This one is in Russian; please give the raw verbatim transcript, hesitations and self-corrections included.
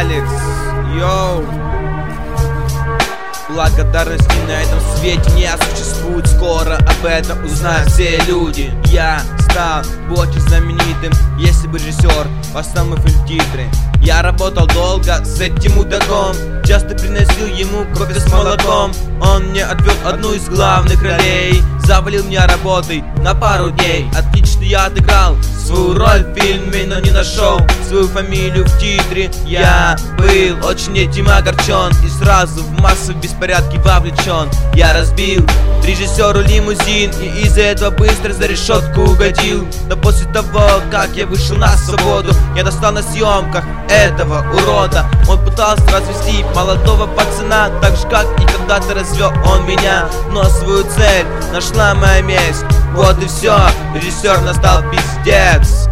Алекс, йоу. Благодарности на этом свете не существует. Скоро об этом узнают все люди. Я стал бы очень знаменитым, если бы режиссер поставил фильм-титры. Я работал долго с этим мудаком, часто приносил ему кофе с молоком. Он мне отвел одну из главных ролей, завалил меня работой на пару дней. Отлично я отыграл свою роль в фильме, но не нашел свою фамилию в титре. Я был очень этим огорчен и сразу в массовые беспорядки вовлечен. Я разбил режиссеру лимузин и из-за этого быстро за решетку угодил. Но после того, как я вышел на свободу, я достал на съемках этого урода. Он пытался развести молодого пацана, так же как и когда-то развел он меня. Но свою цель нашла моя месть. Вот и все, режиссер настал пиздец.